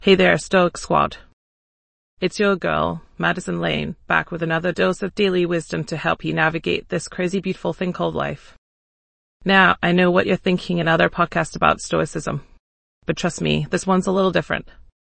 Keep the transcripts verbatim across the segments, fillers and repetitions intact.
Hey there, Stoic Squad. It's your girl, Madison Lane, back with another dose of daily wisdom to help you navigate this crazy beautiful thing called life. Now, I know what you're thinking in other podcasts about Stoicism, but trust me, this one's a little different.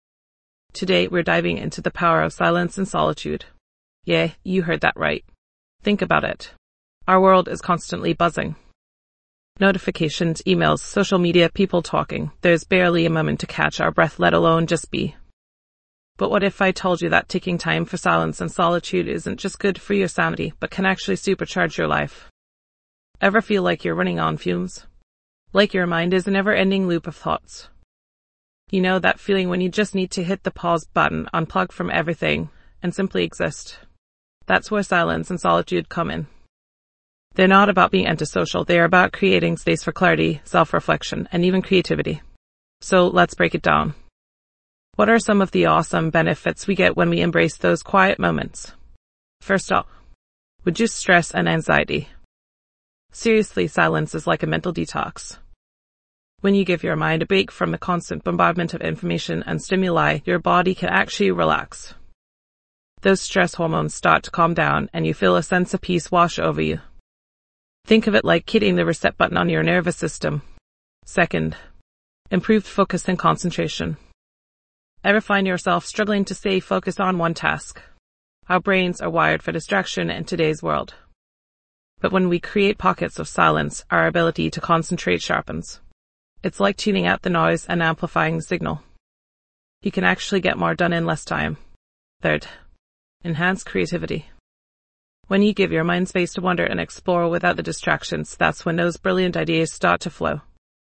Today, we're diving into the power of silence and solitude. Yeah, you heard that right. Think about it. Our world is constantly buzzing. Notifications, emails, social media, people talking. There's barely a moment to catch our breath, let alone just be. But what if I told you that taking time for silence and solitude isn't just good for your sanity, but can actually supercharge your life? Ever feel like you're running on fumes? Like your mind is a never-ending loop of thoughts? You know that feeling when you just need to hit the pause button, unplug from everything, and simply exist? That's where silence and solitude come in. They're not about being antisocial, they are about creating space for clarity, self-reflection, and even creativity. So let's break it down. What are some of the awesome benefits we get when we embrace those quiet moments? First off, reduce stress and anxiety. Seriously, silence is like a mental detox. When you give your mind a break from the constant bombardment of information and stimuli, your body can actually relax. Those stress hormones start to calm down and you feel a sense of peace wash over you. Think of it like hitting the reset button on your nervous system. Second, improved focus and concentration. Ever find yourself struggling to stay focused on one task? Our brains are wired for distraction in today's world. But when we create pockets of silence, our ability to concentrate sharpens. It's like tuning out the noise and amplifying the signal. You can actually get more done in less time. Third, enhance creativity. When you give your mind space to wander and explore without the distractions, that's when those brilliant ideas start to flow.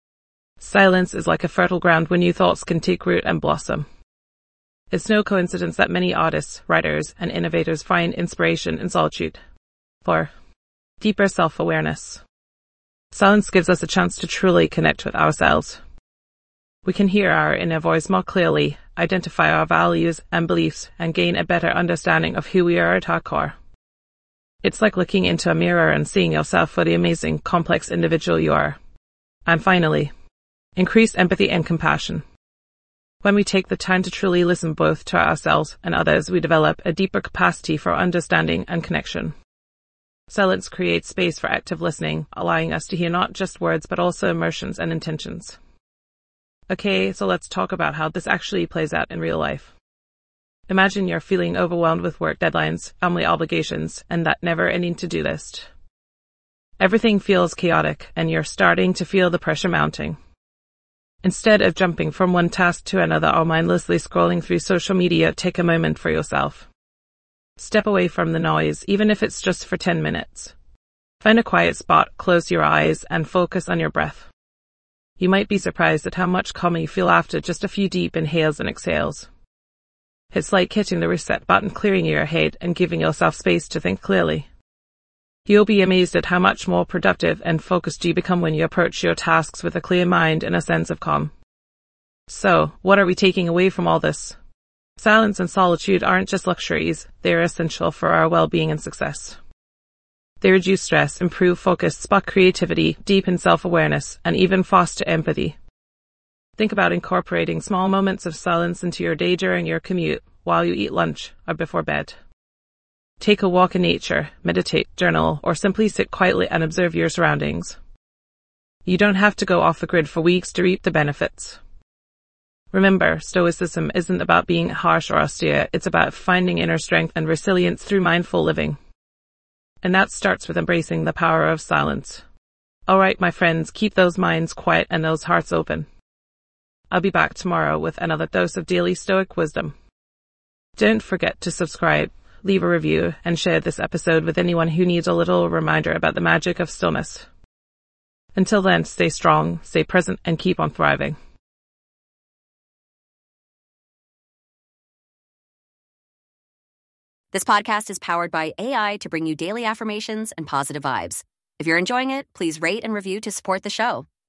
Silence is like a fertile ground where new thoughts can take root and blossom. It's no coincidence that many artists, writers, and innovators find inspiration in solitude. Four, deeper self-awareness. Silence gives us a chance to truly connect with ourselves. We can hear our inner voice more clearly, identify our values and beliefs, and gain a better understanding of who we are at our core. It's like looking into a mirror and seeing yourself for the amazing, complex individual you are. And finally, increase empathy and compassion. When we take the time to truly listen both to ourselves and others, we develop a deeper capacity for understanding and connection. Silence creates space for active listening, allowing us to hear not just words but also emotions and intentions. Okay, so let's talk about how this actually plays out in real life. Imagine you're feeling overwhelmed with work deadlines, family obligations, and that never-ending to-do list. Everything feels chaotic, and you're starting to feel the pressure mounting. Instead of jumping from one task to another or mindlessly scrolling through social media, take a moment for yourself. Step away from the noise, even if it's just for ten minutes. Find a quiet spot, close your eyes, and focus on your breath. You might be surprised at how much calmer you feel after just a few deep inhales and exhales. It's like hitting the reset button, clearing your head, and giving yourself space to think clearly. You'll be amazed at how much more productive and focused you become when you approach your tasks with a clear mind and a sense of calm. So, what are we taking away from all this? Silence and solitude aren't just luxuries, they're essential for our well-being and success. They reduce stress, improve focus, spark creativity, deepen self-awareness, and even foster empathy. Think about incorporating small moments of silence into your day during your commute, while you eat lunch, or before bed. Take a walk in nature, meditate, journal, or simply sit quietly and observe your surroundings. You don't have to go off the grid for weeks to reap the benefits. Remember, Stoicism isn't about being harsh or austere, it's about finding inner strength and resilience through mindful living. And that starts with embracing the power of silence. Alright, my friends, keep those minds quiet and those hearts open. I'll be back tomorrow with another dose of daily Stoic wisdom. Don't forget to subscribe, leave a review, and share this episode with anyone who needs a little reminder about the magic of stillness. Until then, stay strong, stay present, and keep on thriving. This podcast is powered by A I to bring you daily affirmations and positive vibes. If you're enjoying it, please rate and review to support the show.